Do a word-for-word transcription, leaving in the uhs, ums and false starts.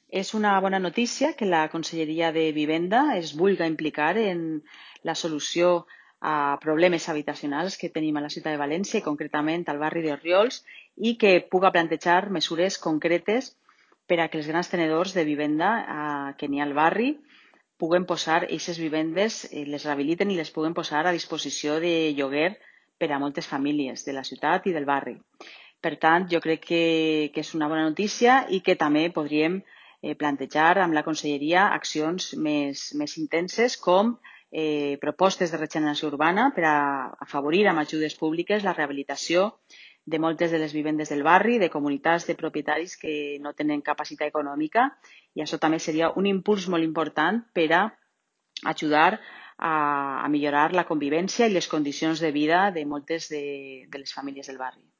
És una bona notícia que la Conselleria de Vivenda es vulga implicar en la solució a problemes habitacionals que tenim a la ciutat de València, i concretament al barri de Orriols, i que puga plantejar mesures concretes per a que els grans tenedors de vivenda eh, que n'hi ha al barri puguen posar aquestes vivendes, eh, les rehabiliten i les puguen posar a disposició de lloguer per a moltes famílies de la ciutat i del barri. Per tant, jo crec que, que és una bona notícia i que també podríem eh, plantejar amb la conselleria accions més, més intenses com eh, propostes de regeneració urbana per a afavorir amb ajudes públiques la rehabilitació de moltes de les vivendes del barri, de comunitats de propietaris que no tenen capacitat econòmica, i això també seria un impuls molt important per a ajudar a, a millorar la convivència i les condicions de vida de moltes de, de les famílies del barri.